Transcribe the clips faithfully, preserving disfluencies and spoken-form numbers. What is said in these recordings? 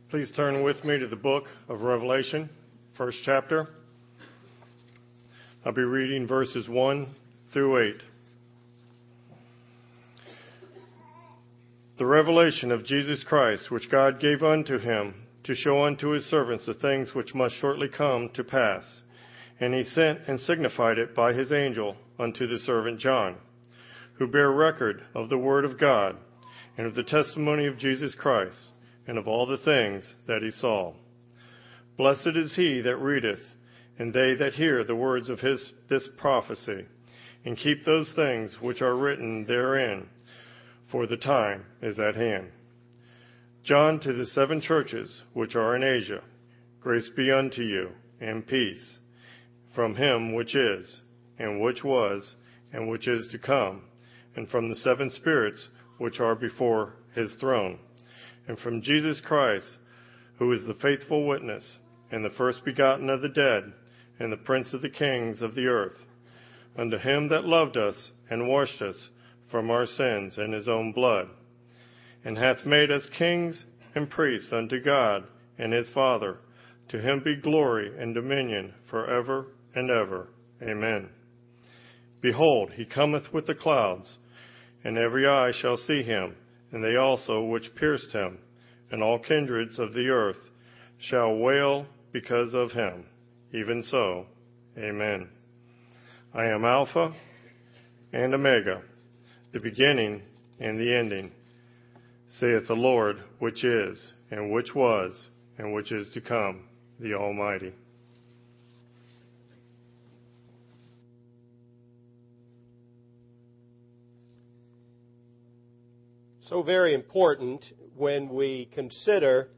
Please turn with me to the book of Revelation, first chapter. I'll be reading verses one through eight. The revelation of Jesus Christ, which God gave unto him, to show unto his servants the things which must shortly come to pass. And he sent and signified it by his angel unto the servant John, who bare record of the word of God, and of the testimony of Jesus Christ, and of all the things that he saw. Blessed is he that readeth, and they that hear the words of his this prophecy, and keep those things which are written therein, for the time is at hand. John, to the seven churches which are in Asia, grace be unto you, and peace, from him which is, and which was, and which is to come, and from the seven spirits which are before his throne, and from Jesus Christ, who is the faithful witness, and the first begotten of the dead, and the prince of the kings of the earth, unto him that loved us, and washed us from our sins in his own blood, and hath made us kings and priests unto God and his Father. To him be glory and dominion forever and ever. Amen. Behold, he cometh with the clouds, and every eye shall see him, and they also which pierced him, and all kindreds of the earth shall wail because of him. Even so, amen. I am Alpha and Omega, the beginning and the ending, saith the Lord, which is, and which was, and which is to come, the Almighty. So very important when we consider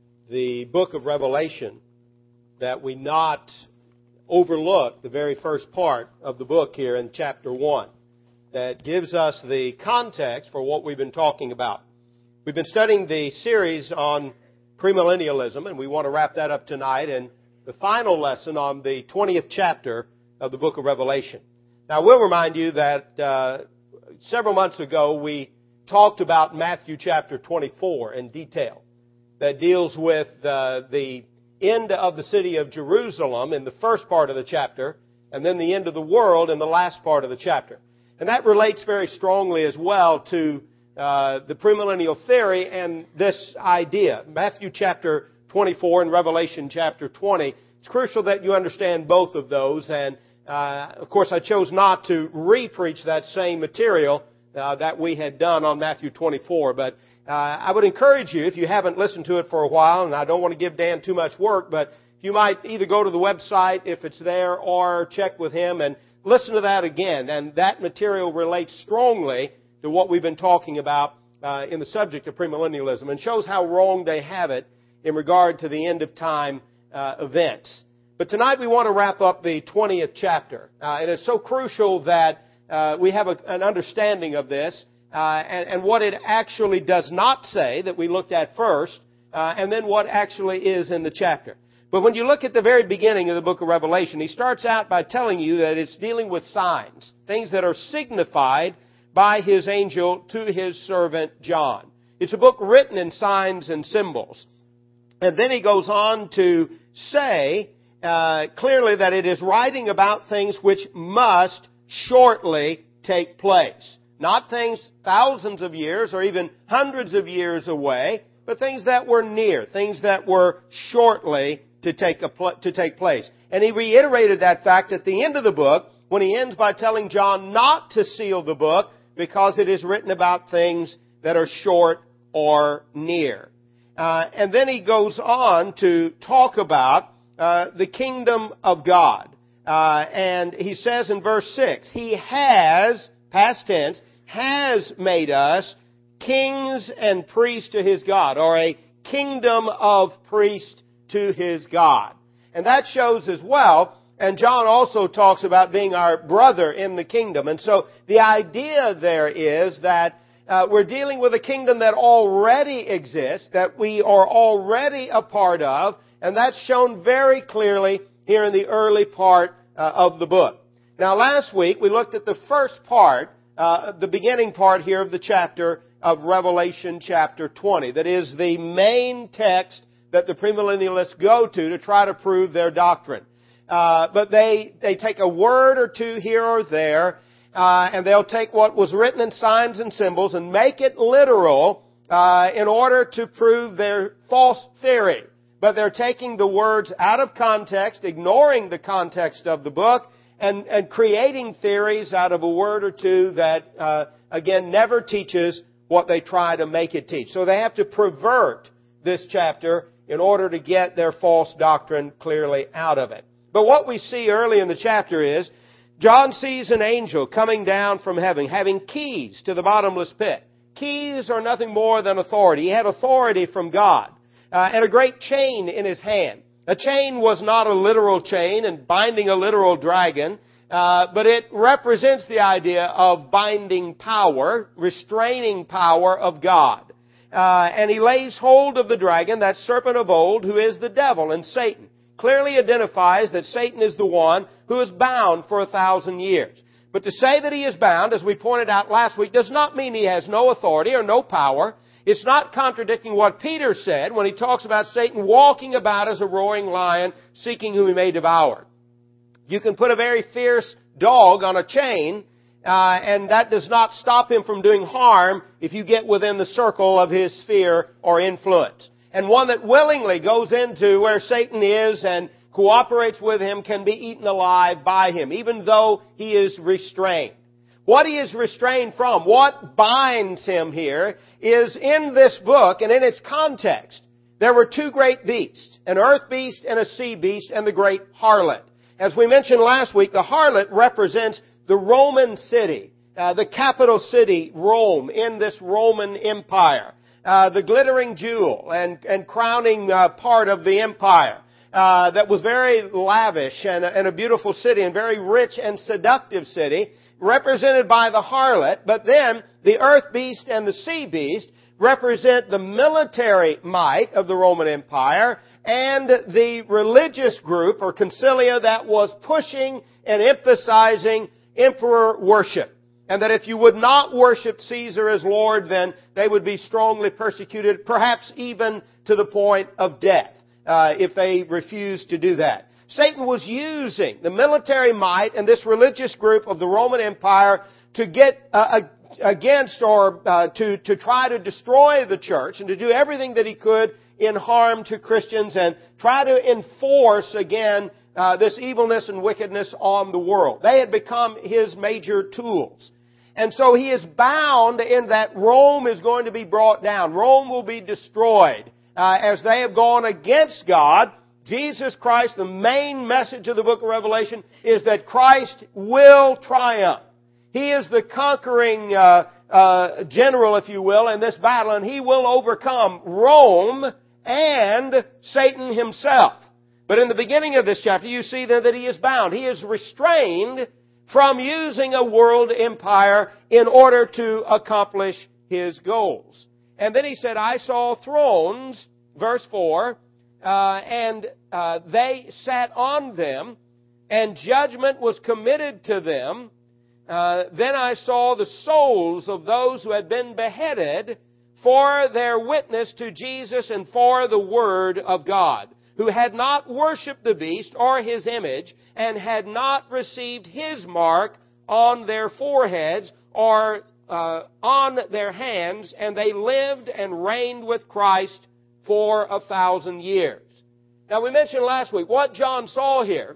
the book of Revelation that we not overlook the very first part of the book here in chapter one that gives us the context for what we've been talking about. We've been studying the series on premillennialism, and we want to wrap that up tonight in the final lesson on the twentieth chapter of the book of Revelation. Now, I will remind you that uh, several months ago we talked about Matthew chapter twenty-four in detail. That deals with uh, the end of the city of Jerusalem in the first part of the chapter, and then the end of the world in the last part of the chapter. And that relates very strongly as well to uh, the premillennial theory and this idea. Matthew chapter twenty-four and Revelation chapter twenty. It's crucial that you understand both of those. And, uh, of course, I chose not to re-preach that same material Uh, that we had done on Matthew twenty-four. But uh, I would encourage you, if you haven't listened to it for a while, and I don't want to give Dan too much work, but you might either go to the website if it's there or check with him and listen to that again. And that material relates strongly to what we've been talking about uh, in the subject of premillennialism and shows how wrong they have it in regard to the end of time uh, events. But tonight we want to wrap up the twentieth chapter. Uh, and it's so crucial that Uh, we have a, an understanding of this uh, and, and what it actually does not say that we looked at first, uh, and then what actually is in the chapter. But when you look at the very beginning of the book of Revelation, he starts out by telling you that it's dealing with signs, things that are signified by his angel to his servant John. It's a book written in signs and symbols. And then he goes on to say uh, clearly that it is writing about things which must shortly take place. Not things thousands of years or even hundreds of years away, but things that were near, things that were shortly to take a pl- to take place. And he reiterated that fact at the end of the book when he ends by telling John not to seal the book because it is written about things that are short or near. Uh, and then he goes on to talk about uh, the kingdom of God. Uh, and he says in verse six, He has, past tense, has made us kings and priests to His God, or a kingdom of priests to His God. And that shows as well, and John also talks about being our brother in the kingdom. And so the idea there is that uh, we're dealing with a kingdom that already exists, that we are already a part of, and that's shown very clearly here in the early part uh, of the book. Now, last week we looked at the first part, uh, the beginning part here of the chapter of Revelation chapter twenty. That is the main text that the premillennialists go to to try to prove their doctrine. Uh, but they, they take a word or two here or there, uh, and they'll take what was written in signs and symbols and make it literal, uh, in order to prove their false theory. But they're taking the words out of context, ignoring the context of the book, and, and creating theories out of a word or two that, uh, again, never teaches what they try to make it teach. So they have to pervert this chapter in order to get their false doctrine clearly out of it. But what we see early in the chapter is, John sees an angel coming down from heaven, having keys to the bottomless pit. Keys are nothing more than authority. He had authority from God, uh, and a great chain in his hand. A chain was not a literal chain and binding a literal dragon, uh, but it represents the idea of binding power, restraining power of God. Uh, and he lays hold of the dragon, that serpent of old, who is the devil and Satan. Clearly identifies that Satan is the one who is bound for a thousand years. But to say that he is bound, as we pointed out last week, does not mean he has no authority or no power. It's not contradicting what Peter said when he talks about Satan walking about as a roaring lion, seeking whom he may devour. You can put a very fierce dog on a chain, uh, and that does not stop him from doing harm if you get within the circle of his sphere or influence. And one that willingly goes into where Satan is and cooperates with him can be eaten alive by him, even though he is restrained. What he is restrained from, what binds him here, is in this book and in its context. There were two great beasts, an earth beast and a sea beast, and the great harlot. As we mentioned last week, the harlot represents the Roman city, uh, the capital city, Rome, in this Roman Empire. Uh, the glittering jewel and, and crowning uh, part of the empire uh, that was very lavish and, and a beautiful city and very rich and seductive city, represented by the harlot. But then the earth beast and the sea beast represent the military might of the Roman Empire and the religious group or concilia that was pushing and emphasizing emperor worship. And that if you would not worship Caesar as Lord, then they would be strongly persecuted, perhaps even to the point of death, uh, if they refused to do that. Satan was using the military might and this religious group of the Roman Empire to get uh, against or uh, to, to try to destroy the church and to do everything that he could in harm to Christians and try to enforce again uh, this evilness and wickedness on the world. They had become his major tools. And so he is bound in that Rome is going to be brought down. Rome will be destroyed uh, as they have gone against God. Jesus Christ, the main message of the book of Revelation, is that Christ will triumph. He is the conquering uh, uh, general, if you will, in this battle, and he will overcome Rome and Satan himself. But in the beginning of this chapter, you see then that he is bound. He is restrained from using a world empire in order to accomplish his goals. And then he said, I saw thrones, verse four, uh, and uh, they sat on them, and judgment was committed to them. Uh, then I saw the souls of those who had been beheaded for their witness to Jesus and for the Word of God, who had not worshipped the beast or his image, and had not received his mark on their foreheads or uh, on their hands, and they lived and reigned with Christ for a thousand years. Now, we mentioned last week, what John saw here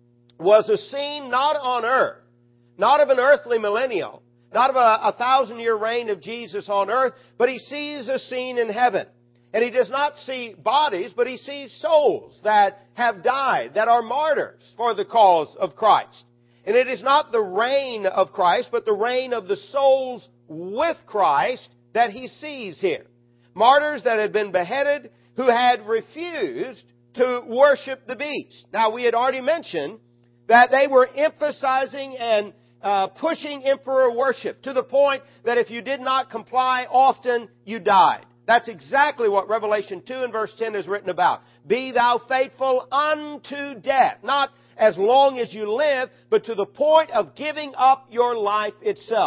was a scene not on earth, not of an earthly millennial, not of a, a thousand-year reign of Jesus on earth, but he sees a scene in heaven. And he does not see bodies, but he sees souls that have died, that are martyrs for the cause of Christ. And it is not the reign of Christ, but the reign of the souls with Christ that he sees here. Martyrs that had been beheaded, who had refused to worship the beast. Now, we had already mentioned that they were emphasizing and uh, pushing emperor worship to the point that if you did not comply often, you died. That's exactly what Revelation two and verse ten is written about. Be thou faithful unto death. Not as long as you live, but to the point of giving up your life itself.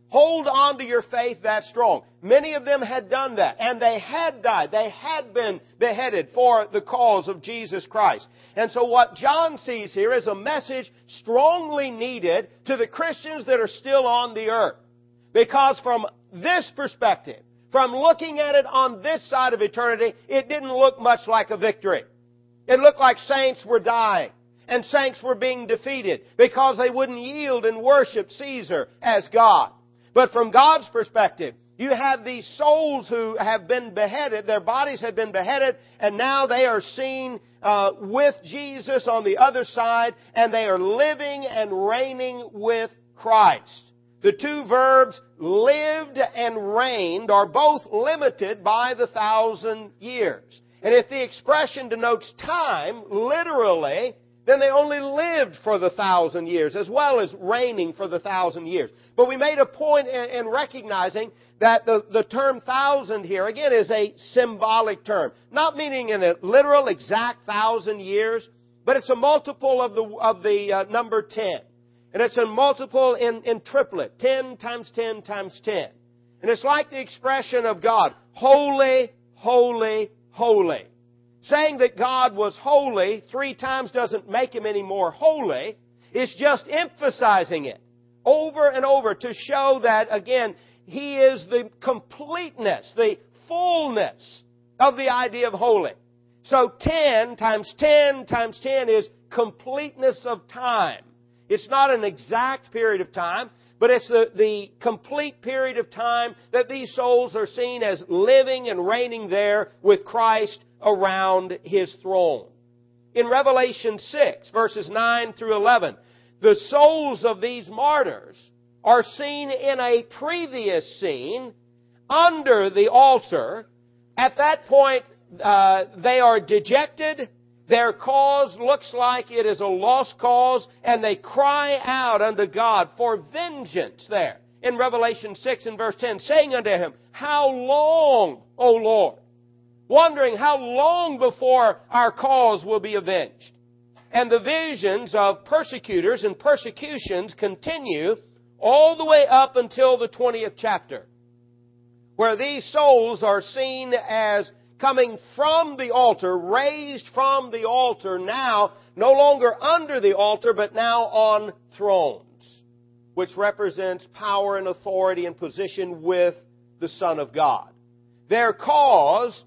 Hold on to your faith that strong. Many of them had done that, and they had died. They had been beheaded for the cause of Jesus Christ. And so what John sees here is a message strongly needed to the Christians that are still on the earth. Because from this perspective, from looking at it on this side of eternity, it didn't look much like a victory. It looked like saints were dying, and saints were being defeated because they wouldn't yield and worship Caesar as God. But from God's perspective, you have these souls who have been beheaded, their bodies have been beheaded, and now they are seen uh, with Jesus on the other side, and they are living and reigning with Christ. The two verbs, lived and reigned, are both limited by the thousand years. And if the expression denotes time, literally, then they only lived for the thousand years, as well as reigning for the thousand years. But we made a point in, in recognizing that the, the term thousand here, again, is a symbolic term. Not meaning in a literal, exact thousand years, but it's a multiple of the, of the uh, number ten. And it's a multiple in, in triplet, ten times ten times ten. And it's like the expression of God, holy, holy, holy. Saying that God was holy three times doesn't make Him any more holy. It's just emphasizing it over and over to show that, again, He is the completeness, the fullness of the idea of holy. So ten times ten times ten is completeness of time. It's not an exact period of time, but it's the, the complete period of time that these souls are seen as living and reigning there with Christ around His throne. In Revelation six, verses nine through eleven, the souls of these martyrs are seen in a previous scene under the altar. At that point, uh, they are dejected. Their cause looks like it is a lost cause, and they cry out unto God for vengeance there. In Revelation six and verse ten, saying unto Him, how long, O Lord? Wondering how long before our cause will be avenged. And the visions of persecutors and persecutions continue all the way up until the twentieth chapter, where these souls are seen as coming from the altar, raised from the altar, now no longer under the altar, but now on thrones, which represents power and authority and position with the Son of God. Their cause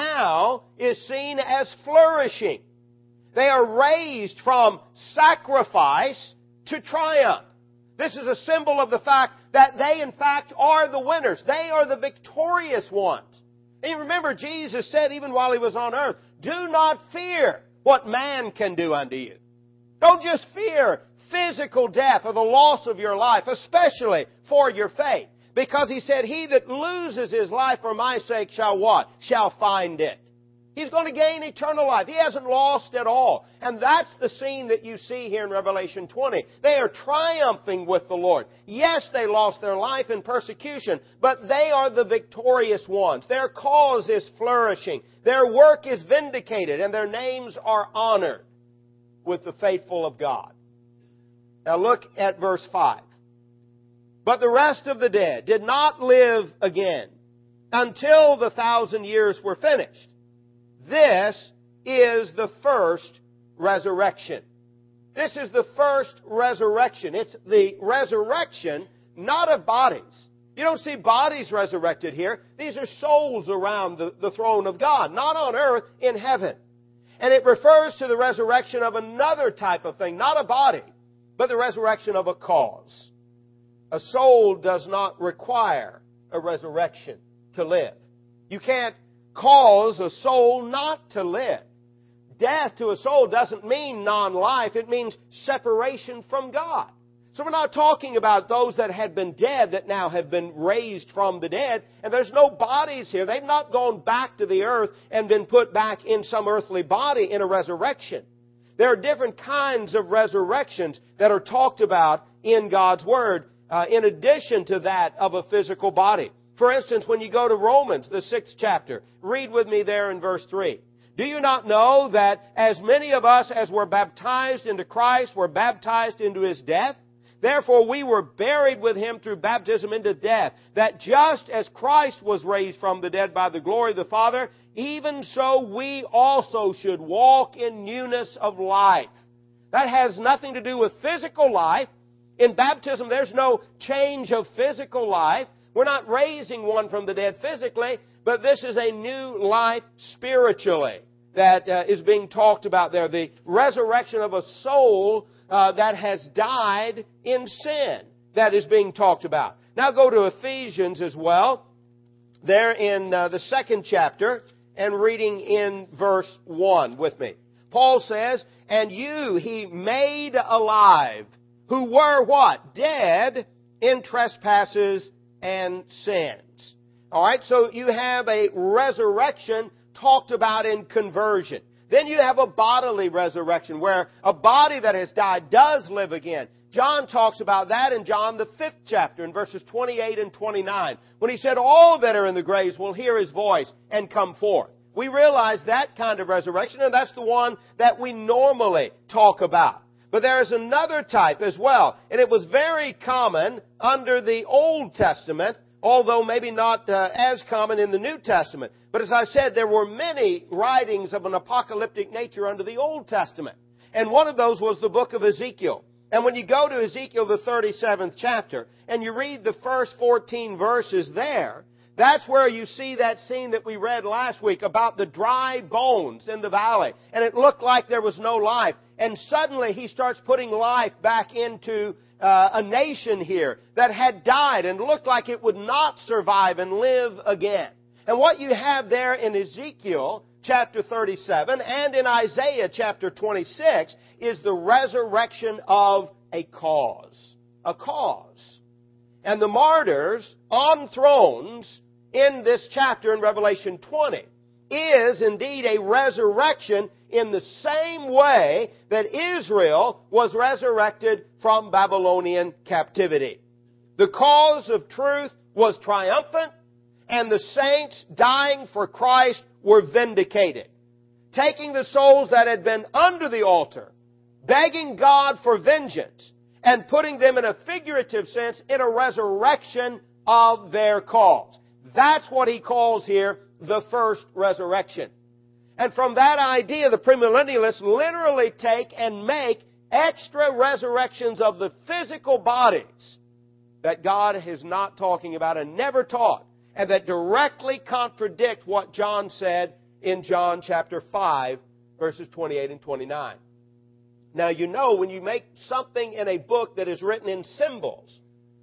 now is seen as flourishing. They are raised from sacrifice to triumph. This is a symbol of the fact that they, in fact, are the winners. They are the victorious ones. And remember, Jesus said, even while He was on earth, do not fear what man can do unto you. Don't just fear physical death or the loss of your life, especially for your faith. Because He said, he that loses his life for my sake shall what? Shall find it. He's going to gain eternal life. He hasn't lost at all. And that's the scene that you see here in Revelation twenty. They are triumphing with the Lord. Yes, they lost their life in persecution, but they are the victorious ones. Their cause is flourishing. Their work is vindicated, and their names are honored with the faithful of God. Now look at verse five. But the rest of the dead did not live again until the thousand years were finished. This is the first resurrection. This is the first resurrection. It's the resurrection, not of bodies. You don't see bodies resurrected here. These are souls around the, the throne of God, not on earth, in heaven. And it refers to the resurrection of another type of thing, not a body, but the resurrection of a cause. A soul does not require a resurrection to live. You can't cause a soul not to live. Death to a soul doesn't mean non-life. It means separation from God. So we're not talking about those that had been dead that now have been raised from the dead. And there's no bodies here. They've not gone back to the earth and been put back in some earthly body in a resurrection. There are different kinds of resurrections that are talked about in God's Word, uh, in addition to that of a physical body. For instance, when you go to Romans, the sixth chapter, read with me there in verse three. Do you not know that as many of us as were baptized into Christ were baptized into His death? Therefore we were buried with Him through baptism into death, that just as Christ was raised from the dead by the glory of the Father, even so we also should walk in newness of life. That has nothing to do with physical life. In baptism, there's no change of physical life. We're not raising one from the dead physically, but this is a new life spiritually that uh, is being talked about there. The resurrection of a soul uh, that has died in sin that is being talked about. Now go to Ephesians as well. There in uh, the second chapter and reading in verse one with me. Paul says, "And you He made alive, who were" what? "Dead in trespasses and sins." All right, so you have a resurrection talked about in conversion. Then you have a bodily resurrection where a body that has died does live again. John talks about that in John the fifth chapter in verses twenty-eight and twenty-nine when he said, "All that are in the graves will hear His voice and come forth." We realize that kind of resurrection, and that's the one that we normally talk about. But there is another type as well, and it was very common under the Old Testament, although maybe not uh, as common in the New Testament. But as I said, there were many writings of an apocalyptic nature under the Old Testament. And one of those was the book of Ezekiel. And when you go to Ezekiel, the thirty-seventh chapter, and you read the first fourteen verses there, that's where you see that scene that we read last week about the dry bones in the valley. And it looked like there was no life. And suddenly He starts putting life back into uh, a nation here that had died and looked like it would not survive and live again. And what you have there in Ezekiel chapter thirty-seven and in Isaiah chapter twenty-six is the resurrection of a cause. A cause. And the martyrs on thrones in this chapter in Revelation twenty is indeed a resurrection in the same way that Israel was resurrected from Babylonian captivity. The cause of truth was triumphant, and the saints dying for Christ were vindicated. Taking the souls that had been under the altar, begging God for vengeance, and putting them in a figurative sense in a resurrection of their cause. That's what he calls here the first resurrection. And from that idea, the premillennialists literally take and make extra resurrections of the physical bodies that God is not talking about and never taught, and that directly contradict what John said in John chapter five, verses twenty-eight and twenty-nine. Now, you know, when you make something in a book that is written in symbols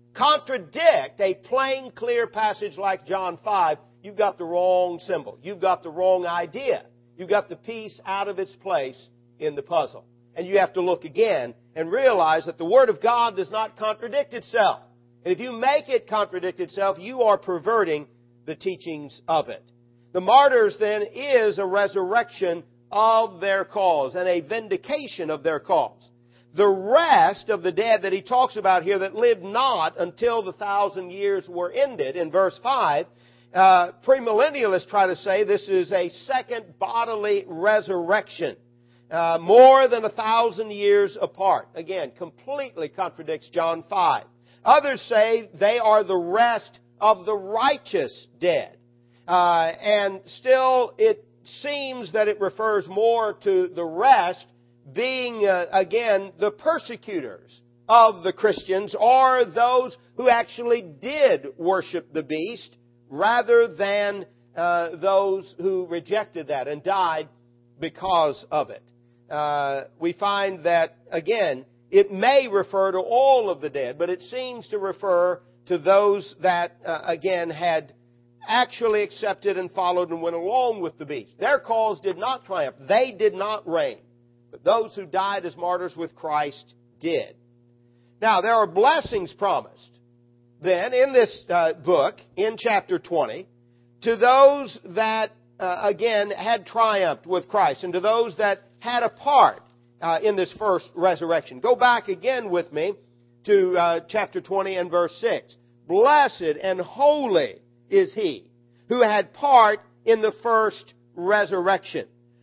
contradict a plain, clear passage like John five, you've got the wrong symbol. You've got the wrong idea. You've got the piece out of its place in the puzzle. And you have to look again and realize that the Word of God does not contradict itself. And if you make it contradict itself, you are perverting the teachings of it. The martyrs, then, is a resurrection of their cause and a vindication of their cause. The rest of the dead that he talks about here that lived not until the thousand years were ended, in verse five, uh, premillennialists try to say this is a second bodily resurrection, uh, more than a thousand years apart. Again, completely contradicts John five. Others say they are the rest of the righteous dead. Uh, and still, it seems that it refers more to the rest being, uh, again, the persecutors of the Christians, or those who actually did worship the beast, rather than uh, those who rejected that and died because of it. Uh, we find that, again, it may refer to all of the dead, but it seems to refer to those that, uh, again, had actually accepted and followed and went along with the beast. Their cause did not triumph. They did not reign. But those who died as martyrs with Christ did. Now, there are blessings promised then in this uh, book, in chapter twenty, to those that, uh, again, had triumphed with Christ, and to those that had a part uh, in this first resurrection. Go back again with me to uh, chapter twenty and verse six. Blessed and holy is he who had part in the first resurrection.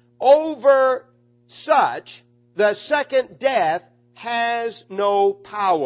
Over such, the second death has no power.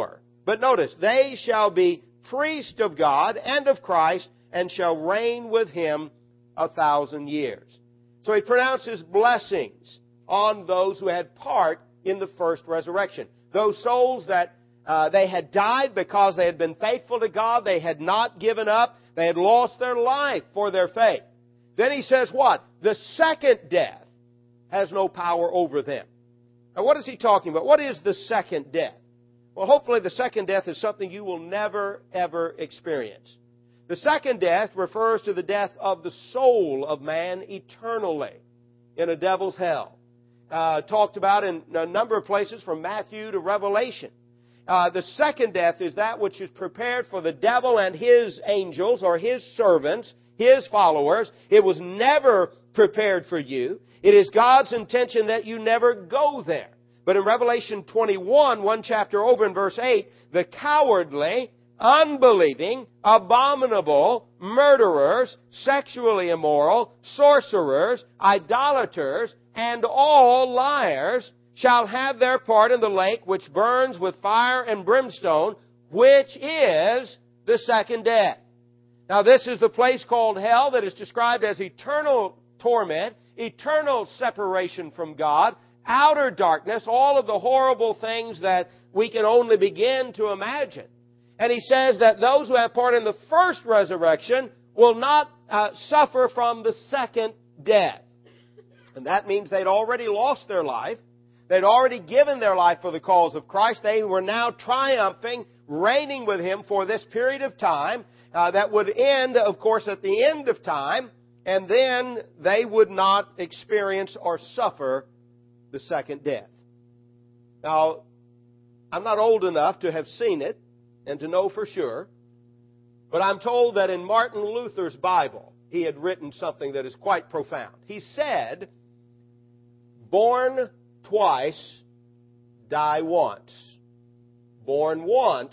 But notice, they shall be priests of God and of Christ, and shall reign with Him a thousand years. So he pronounces blessings on those who had part in the first resurrection. Those souls that uh, they had died because they had been faithful to God, they had not given up, they had lost their life for their faith. Then he says what? The second death has no power over them. Now what is he talking about? What is the second death? Well, hopefully the second death is something you will never, ever experience. The second death refers to the death of the soul of man eternally in a devil's hell. Uh, talked about in a number of places from Matthew to Revelation. Uh, the second death is that which is prepared for the devil and his angels or his servants, his followers. It was never prepared for you. It is God's intention that you never go there. But in Revelation twenty-one, one chapter over in verse eight, the cowardly, unbelieving, abominable, murderers, sexually immoral, sorcerers, idolaters, and all liars shall have their part in the lake which burns with fire and brimstone, which is the second death. Now this is the place called hell that is described as eternal torment, eternal separation from God, outer darkness, all of the horrible things that we can only begin to imagine. And he says that those who have part in the first resurrection will not uh, suffer from the second death. And that means they'd already lost their life. They'd already given their life for the cause of Christ. They were now triumphing, reigning with Him for this period of time uh, that would end, of course, at the end of time. And then they would not experience or suffer the second death. Now, I'm not old enough to have seen it and to know for sure, but I'm told that in Martin Luther's Bible, he had written something that is quite profound. He said, born twice, die once. Born once,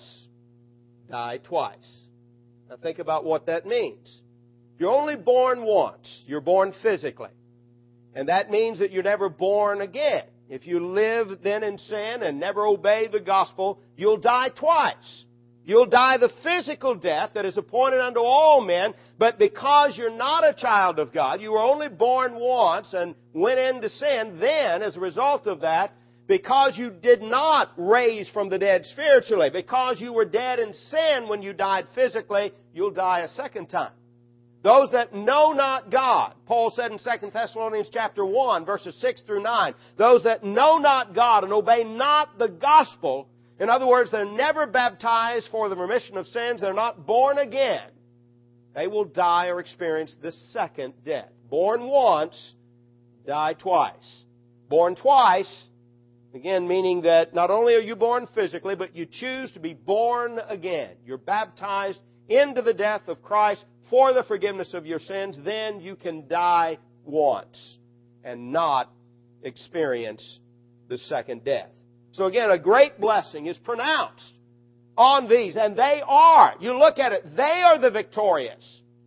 die twice. Now think about what that means. You're only born once. You're born physically. And that means that you're never born again. If you live then in sin and never obey the gospel, you'll die twice. You'll die the physical death that is appointed unto all men, but because you're not a child of God, you were only born once and went into sin, then as a result of that, because you did not raise from the dead spiritually, because you were dead in sin when you died physically, you'll die a second time. Those that know not God, Paul said in Second Thessalonians chapter one, verses six through nine, those that know not God and obey not the gospel, in other words, they're never baptized for the remission of sins, they're not born again, they will die or experience the second death. Born once, die twice. Born twice, again, meaning that not only are you born physically, but you choose to be born again. You're baptized into the death of Christ for the forgiveness of your sins. Then you can die once and not experience the second death. So again, a great blessing is pronounced on these. And they are. You look at it, they are the victorious.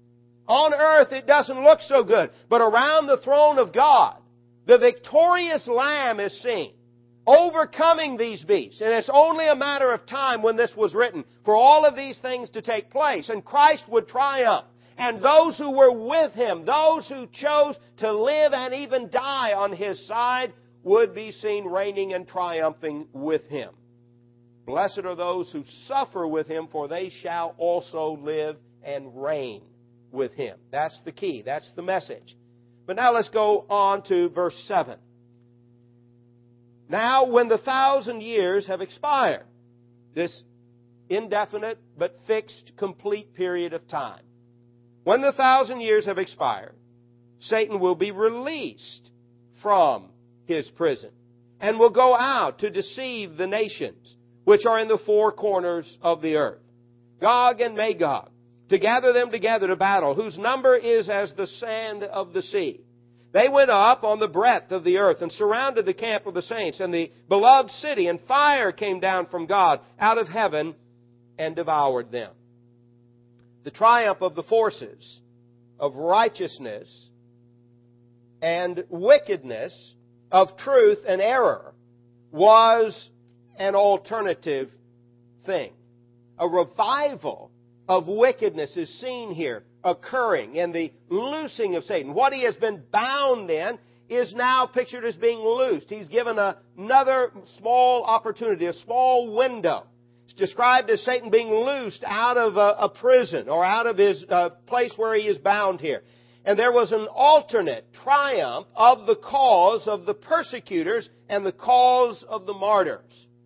On earth it doesn't look so good. But around the throne of God, the victorious Lamb is seen, overcoming these beasts. And it's only a matter of time when this was written for all of these things to take place. And Christ would triumph. And those who were with Him, those who chose to live and even die on His side, would be seen reigning and triumphing with Him. Blessed are those who suffer with Him, for they shall also live and reign with Him. That's the key. That's the message. But now let's go on to verse seven. Now, when the thousand years have expired, this indefinite but fixed, complete period of time, when the thousand years have expired, Satan will be released from his prison and will go out to deceive the nations which are in the four corners of the earth, Gog and Magog, to gather them together to battle, whose number is as the sand of the sea. They went up on the breadth of the earth and surrounded the camp of the saints and the beloved city, and fire came down from God out of heaven and devoured them. The triumph of the forces of righteousness and wickedness, of truth and error, was an alternative thing. A revival of wickedness is seen here occurring in the loosing of Satan. What he has been bound in is now pictured as being loosed. He's given a, another small opportunity, a small window. It's described as Satan being loosed out of a, a prison or out of his uh, place where he is bound here. And there was an alternate triumph of the cause of the persecutors and the cause of the martyrs.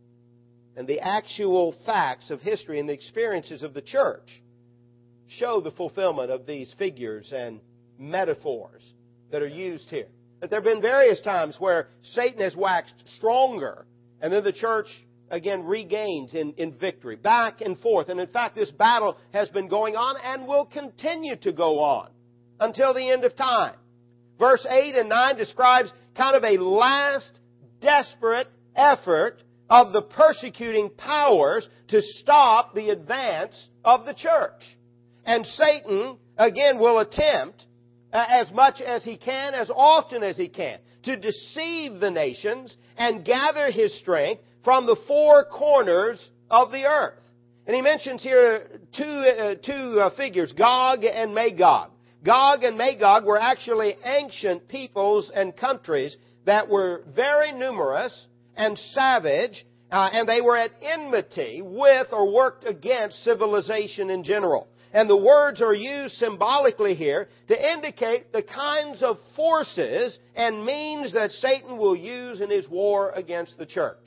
And the actual facts of history and the experiences of the church show the fulfillment of these figures and metaphors that are used here. That there have been various times where Satan has waxed stronger, and then the church again regains in, in victory, back and forth. And in fact, this battle has been going on and will continue to go on until the end of time. Verse eight and nine describes kind of a last desperate effort of the persecuting powers to stop the advance of the church. And Satan, again, will attempt uh, as much as he can, as often as he can, to deceive the nations and gather his strength from the four corners of the earth. And he mentions here two, uh, two uh, figures, Gog and Magog. Gog and Magog were actually ancient peoples and countries that were very numerous and savage, uh, and they were at enmity with or worked against civilization in general. And the words are used symbolically here to indicate the kinds of forces and means that Satan will use in his war against the church.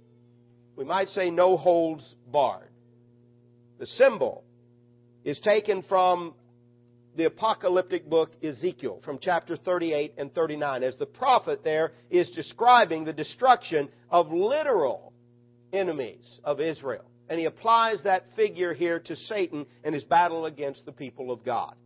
We might say no holds barred. The symbol is taken from the apocalyptic book Ezekiel, from chapter thirty-eight and thirty-nine, as the prophet there is describing the destruction of literal enemies of Israel. And he applies that figure here to Satan and his battle against the people of God.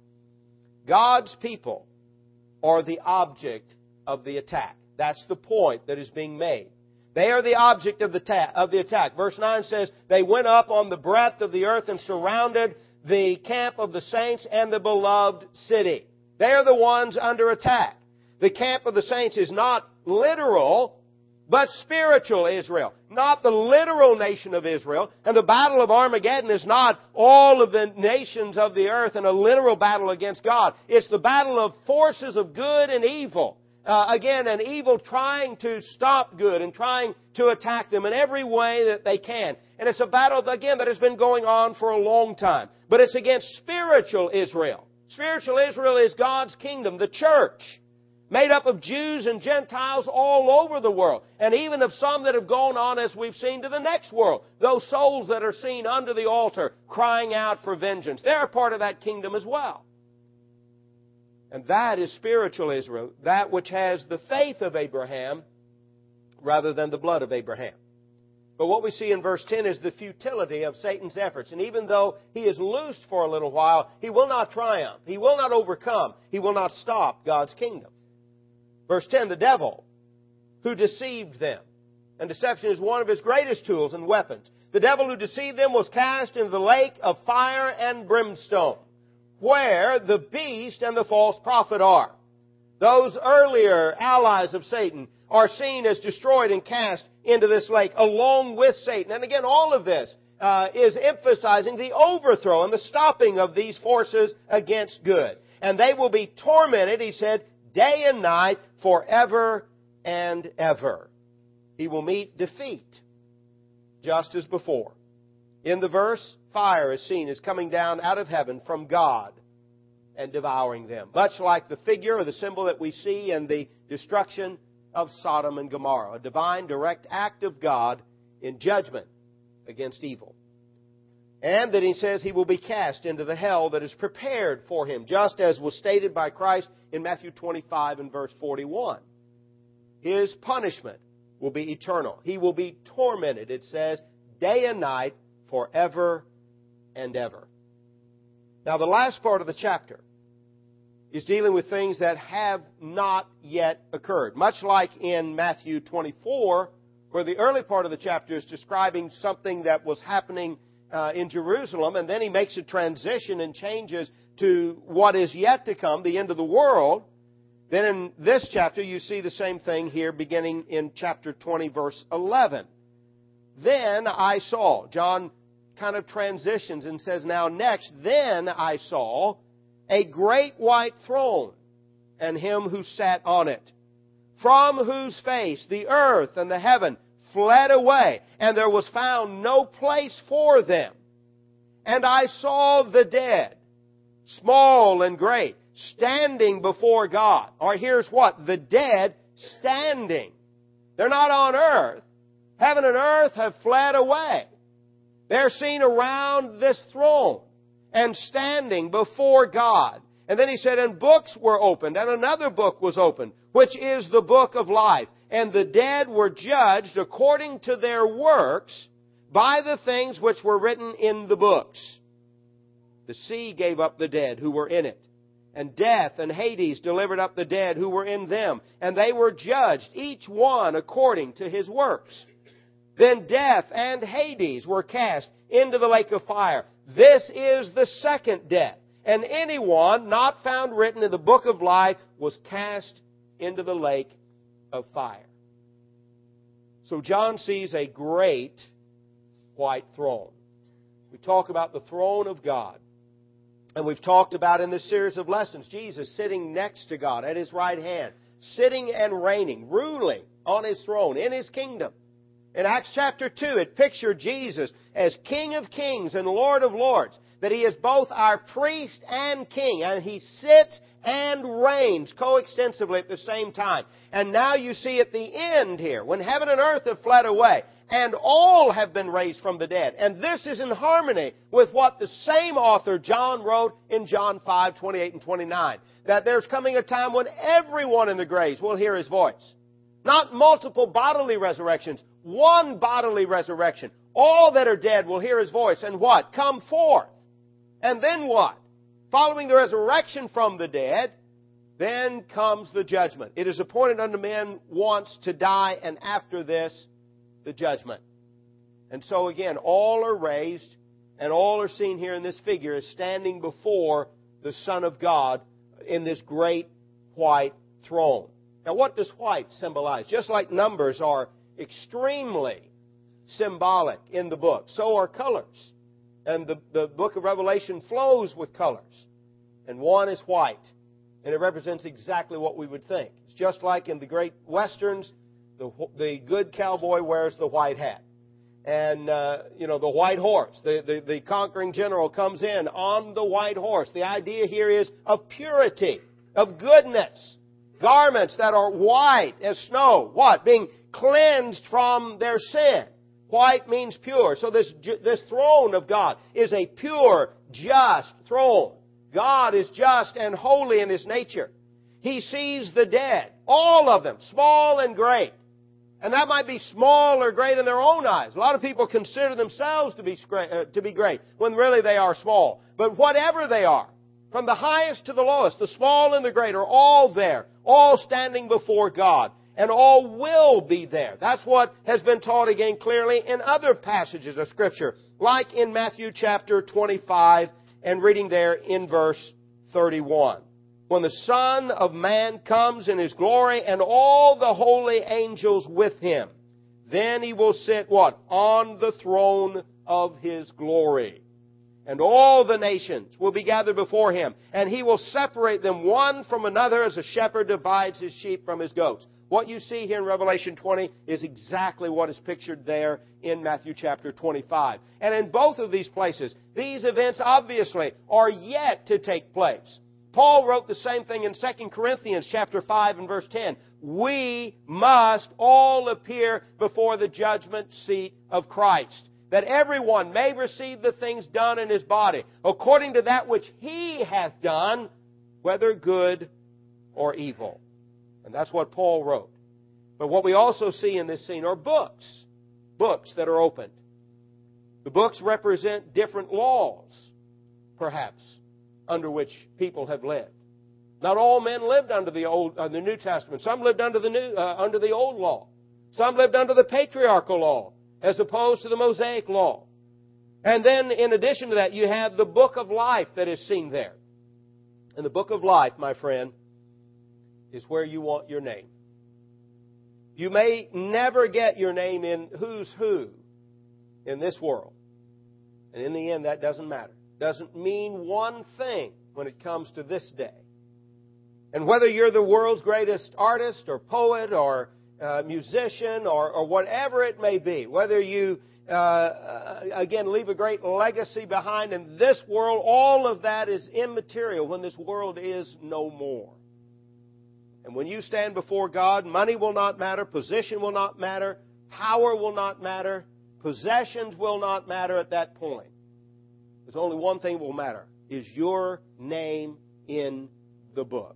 God's people are the object of the attack. That's the point that is being made. They are the object of the, ta- of the attack. Verse nine says, they went up on the breadth of the earth and surrounded the camp of the saints and the beloved city. They are the ones under attack. The camp of the saints is not literal, but spiritual Israel. Not the literal nation of Israel. And the battle of Armageddon is not all of the nations of the earth in a literal battle against God. It's the battle of forces of good and evil. Uh, again, an evil trying to stop good and trying to attack them in every way that they can. And it's a battle, again, that has been going on for a long time. But it's against spiritual Israel. Spiritual Israel is God's kingdom, the church, made up of Jews and Gentiles all over the world. And even of some that have gone on, as we've seen, to the next world. Those souls that are seen under the altar crying out for vengeance. They're a part of that kingdom as well. And that is spiritual Israel, that which has the faith of Abraham rather than the blood of Abraham. But what we see in verse ten is the futility of Satan's efforts. And even though he is loosed for a little while, he will not triumph. He will not overcome. He will not stop God's kingdom. Verse ten, the devil who deceived them. And deception is one of his greatest tools and weapons. The devil who deceived them was cast into the lake of fire and brimstone, where the beast and the false prophet are. Those earlier allies of Satan are seen as destroyed and cast into this lake along with Satan. And again, all of this uh, is emphasizing the overthrow and the stopping of these forces against good. And they will be tormented, he said, day and night forever and ever. He will meet defeat just as before. In the verse, fire is seen as coming down out of heaven from God and devouring them. Much like the figure or the symbol that we see in the destruction of Sodom and Gomorrah. A divine direct act of God in judgment against evil. And that he says he will be cast into the hell that is prepared for him, just as was stated by Christ in Matthew twenty-five and verse forty-one. His punishment will be eternal. He will be tormented, it says, day and night forever and ever. Now, the last part of the chapter is dealing with things that have not yet occurred. Much like in Matthew twenty-four, where the early part of the chapter is describing something that was happening uh, in Jerusalem, and then he makes a transition and changes to what is yet to come, the end of the world. Then in this chapter, you see the same thing here beginning in chapter twenty, verse eleven. Then I saw, John kind of transitions and says, now next, then I saw a great white throne and Him who sat on it, from whose face the earth and the heaven fled away, and there was found no place for them. And I saw the dead, small and great, standing before God. Or here's what? The dead standing. They're not on earth. Heaven and earth have fled away. They're seen around this throne and standing before God. And then he said, and books were opened, and another book was opened, which is the book of life. And the dead were judged according to their works by the things which were written in the books. The sea gave up the dead who were in it, and death and Hades delivered up the dead who were in them, and they were judged, each one according to his works. Then death and Hades were cast into the lake of fire. This is the second death. And anyone not found written in the book of life was cast into the lake of fire. So John sees a great white throne. We talk about the throne of God. And we've talked about in this series of lessons, Jesus sitting next to God at His right hand, sitting and reigning, ruling on His throne in His kingdom. In Acts chapter two, it pictured Jesus as King of kings and Lord of lords, that He is both our priest and king, and He sits and reigns coextensively at the same time. And now you see at the end here, when heaven and earth have fled away, and all have been raised from the dead. And this is in harmony with what the same author, John, wrote in John five, twenty-eight and twenty-nine. That there's coming a time when everyone in the graves will hear His voice. Not multiple bodily resurrections, one bodily resurrection. All that are dead will hear His voice. And what? Come forth. And then what? Following the resurrection from the dead, then comes the judgment. It is appointed unto men once to die, and after this, the judgment. And so again, all are raised, and all are seen here in this figure as standing before the Son of God in this great white throne. Now, what does white symbolize? Just like numbers are extremely symbolic in the book, so are colors. And the, the book of Revelation flows with colors. And one is white. And it represents exactly what we would think. It's just like in the great westerns, the, the good cowboy wears the white hat. And, uh, you know, the white horse. The, the, the conquering general comes in on the white horse. The idea here is of purity, of goodness. Garments that are white as snow. What? Being cleansed from their sin. White means pure. So this, this throne of God is a pure, just throne. God is just and holy in His nature. He sees the dead, all of them, small and great. And that might be small or great in their own eyes. A lot of people consider themselves to be, uh, to be great when really they are small. But whatever they are, from the highest to the lowest, the small and the great are all there, all standing before God. And all will be there. That's what has been taught again clearly in other passages of Scripture, like in Matthew chapter twenty-five, and reading there in verse thirty-one. When the Son of Man comes in His glory and all the holy angels with Him, then He will sit, what? On the throne of His glory. And all the nations will be gathered before Him, and He will separate them one from another as a shepherd divides his sheep from his goats. What you see here in Revelation twenty is exactly what is pictured there in Matthew chapter twenty-five. And in both of these places, these events obviously are yet to take place. Paul wrote the same thing in Second Corinthians chapter five and verse ten. We must all appear before the judgment seat of Christ, that everyone may receive the things done in his body, according to that which he hath done, whether good or evil. And that's what Paul wrote. But what we also see in this scene are books. Books that are opened. The books represent different laws, perhaps, under which people have lived. Not all men lived under the old, uh, the New Testament. Some lived under the new, uh, under the old law. Some lived under the patriarchal law, as opposed to the Mosaic law. And then, in addition to that, you have the book of life that is seen there. And the book of life, my friend, is where you want your name. You may never get your name in who's who in this world. And in the end, that doesn't matter. Doesn't mean one thing when it comes to this day. And whether you're the world's greatest artist or poet or uh, musician or, or whatever it may be, whether you, uh, again, leave a great legacy behind in this world, all of that is immaterial when this world is no more. And when you stand before God, money will not matter, position will not matter, power will not matter, possessions will not matter at that point. There's only one thing will matter, is your name in the book.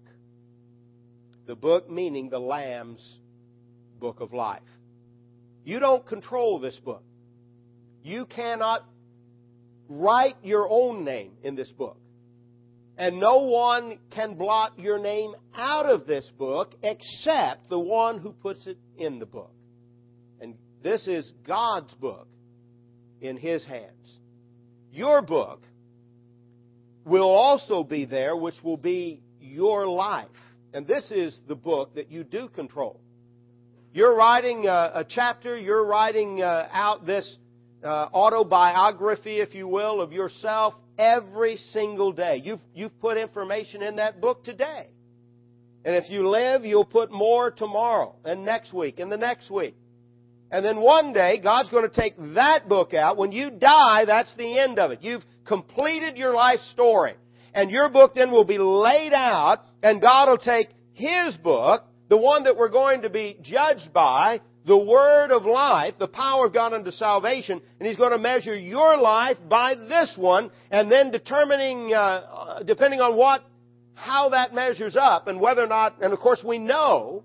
The book meaning the Lamb's book of life. You don't control this book. You cannot write your own name in this book. And no one can blot your name out of this book except the one who puts it in the book. And this is God's book in His hands. Your book will also be there, which will be your life. And this is the book that you do control. You're writing a, a chapter, you're writing uh, out this uh, autobiography, if you will, of yourself every single day. You've, you've put information in that book today. And if you live, you'll put more tomorrow and next week and the next week. And then one day, God's going to take that book out. When you die, that's the end of it. You've completed your life story. And your book then will be laid out, and God will take His book, the one that we're going to be judged by, the Word of life, the power of God unto salvation, and He's going to measure your life by this one, and then determining, uh, depending on what, how that measures up, and whether or not, and of course we know,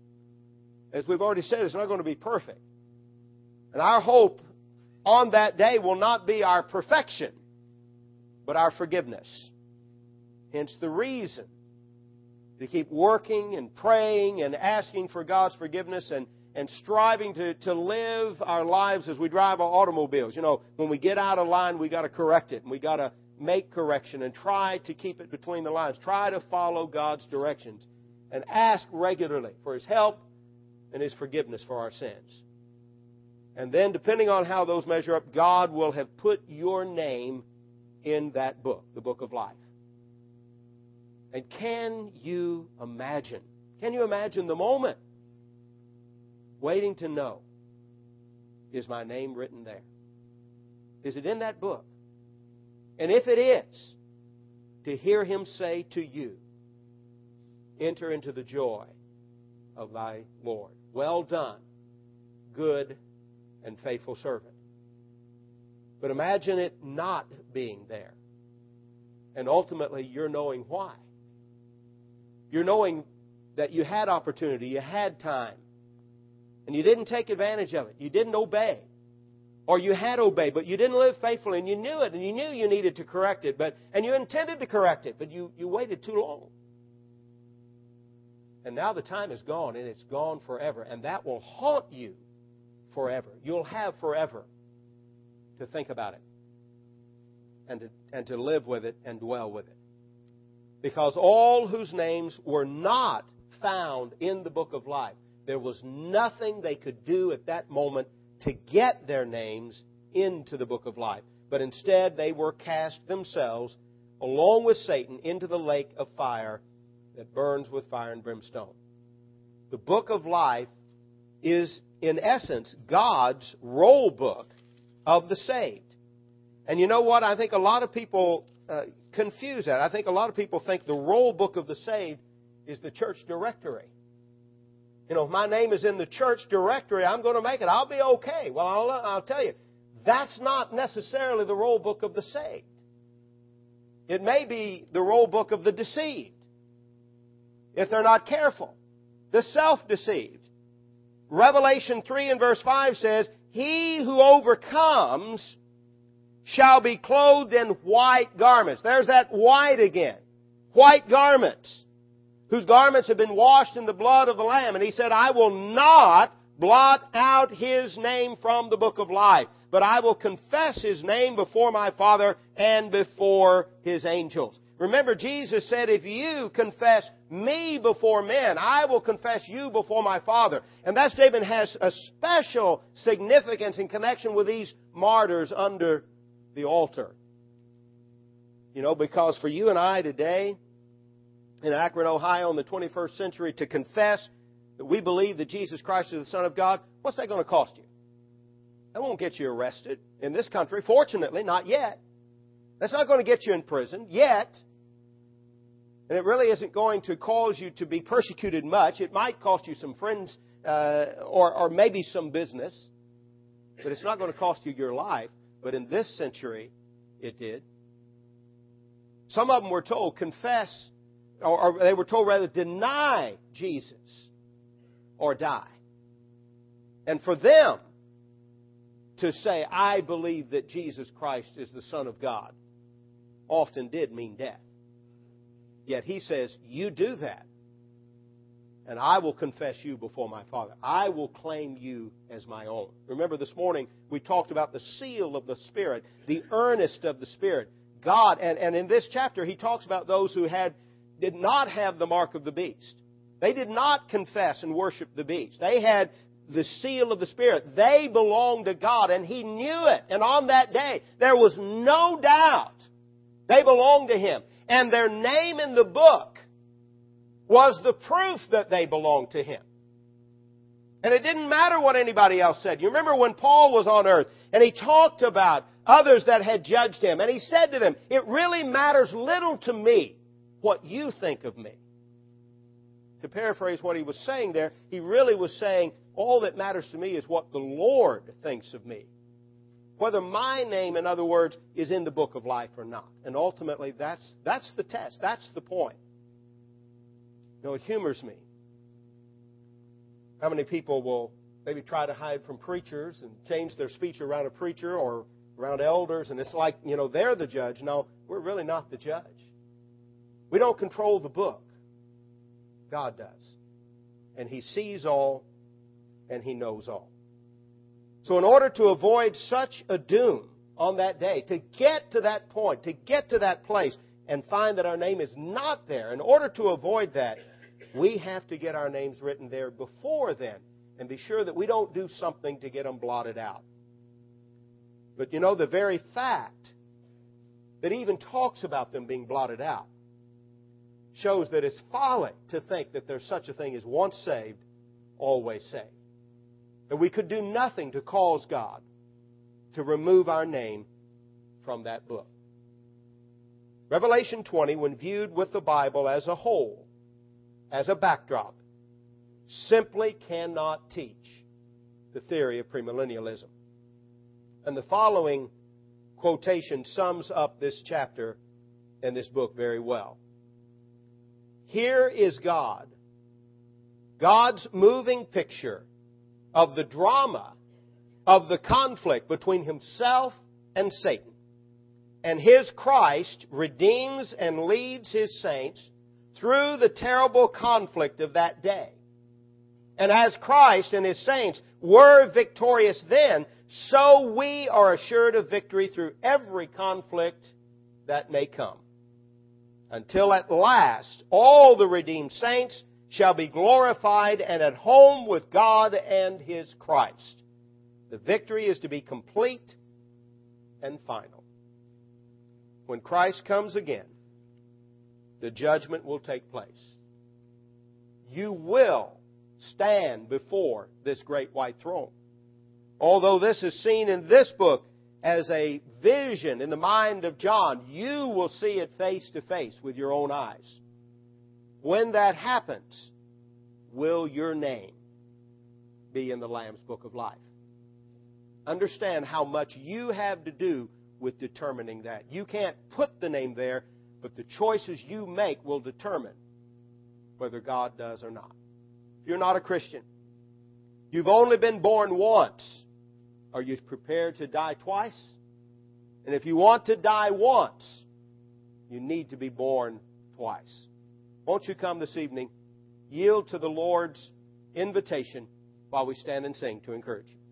as we've already said, it's not going to be perfect. And our hope on that day will not be our perfection, but our forgiveness. Hence the reason to keep working and praying and asking for God's forgiveness and, and striving to, to live our lives as we drive our automobiles. You know, when we get out of line, we got to correct it. And we got to make correction and try to keep it between the lines. Try to follow God's directions and ask regularly for His help and His forgiveness for our sins. And then, depending on how those measure up, God will have put your name in that book, the book of life. And can you imagine? Can you imagine the moment? Waiting to know, is my name written there? Is it in that book? And if it is, to hear Him say to you, enter into the joy of thy Lord. Well done, good and faithful servant. But imagine it not being there. And ultimately, you're knowing why. You're knowing that you had opportunity, you had time, and you didn't take advantage of it. You didn't obey. Or you had obeyed, but you didn't live faithfully, and you knew it, and you knew you needed to correct it, but and you intended to correct it, but you, you waited too long. And now the time is gone, and it's gone forever, and that will haunt you forever. You'll have forever to think about it and to, and to live with it and dwell with it. Because all whose names were not found in the book of life, there was nothing they could do at that moment to get their names into the book of life. But instead, they were cast themselves, along with Satan, into the lake of fire that burns with fire and brimstone. The book of life is, in essence, God's roll book of the saved. And you know what? I think a lot of people uh, confuse that. I think a lot of people think the roll book of the saved is the church directory. You know, if my name is in the church directory, I'm going to make it. I'll be okay. Well, I'll, I'll tell you, that's not necessarily the roll book of the saved. It may be the roll book of the deceived, if they're not careful. The self-deceived. Revelation three and verse five says, He who overcomes shall be clothed in white garments. There's that white again. White garments. Whose garments have been washed in the blood of the Lamb. And He said, I will not blot out His name from the book of life, but I will confess His name before my Father and before His angels. Remember, Jesus said, if you confess me before men, I will confess you before my Father. And that statement has a special significance in connection with these martyrs under the altar. You know, because for you and I today, in Akron, Ohio, in the twenty-first century, to confess that we believe that Jesus Christ is the Son of God, what's that going to cost you? That won't get you arrested in this country. Fortunately, not yet. That's not going to get you in prison yet. And it really isn't going to cause you to be persecuted much. It might cost you some friends uh, or, or maybe some business. But it's not going to cost you your life. But in this century, it did. Some of them were told, confess, or, or they were told rather, deny Jesus or die. And for them to say, I believe that Jesus Christ is the Son of God, often did mean death. Yet He says, you do that, and I will confess you before my Father. I will claim you as my own. Remember this morning we talked about the seal of the Spirit, the earnest of the Spirit. God, and, and in this chapter He talks about those who had did not have the mark of the beast. They did not confess and worship the beast. They had the seal of the Spirit. They belonged to God, and He knew it. And on that day, there was no doubt they belonged to Him. And their name in the book was the proof that they belonged to Him. And it didn't matter what anybody else said. You remember when Paul was on earth and he talked about others that had judged him. And he said to them, it really matters little to me what you think of me. To paraphrase what he was saying there, he really was saying, all that matters to me is what the Lord thinks of me. Whether my name, in other words, is in the book of life or not. And ultimately, that's, that's the test. That's the point. You know, it humors me. How many people will maybe try to hide from preachers and change their speech around a preacher or around elders, and it's like, you know, they're the judge. No, we're really not the judge. We don't control the book. God does. And He sees all, and He knows all. So in order to avoid such a doom on that day, to get to that point, to get to that place and find that our name is not there, in order to avoid that, we have to get our names written there before then and be sure that we don't do something to get them blotted out. But you know, the very fact that He even talks about them being blotted out shows that it's folly to think that there's such a thing as once saved, always saved. That we could do nothing to cause God to remove our name from that book. Revelation twenty, when viewed with the Bible as a whole, as a backdrop, simply cannot teach the theory of premillennialism. And the following quotation sums up this chapter and this book very well. Here is God, God's moving picture of the drama of the conflict between Himself and Satan. And His Christ redeems and leads His saints through the terrible conflict of that day. And as Christ and His saints were victorious then, so we are assured of victory through every conflict that may come. Until at last all the redeemed saints shall be glorified and at home with God and His Christ. The victory is to be complete and final. When Christ comes again, the judgment will take place. You will stand before this great white throne. Although this is seen in this book as a vision in the mind of John, you will see it face to face with your own eyes. When that happens, will your name be in the Lamb's Book of Life? Understand how much you have to do with determining that. You can't put the name there, but the choices you make will determine whether God does or not. If you're not a Christian, you've only been born once. Are you prepared to die twice? And if you want to die once, you need to be born twice. Won't you come this evening, yield to the Lord's invitation while we stand and sing to encourage you?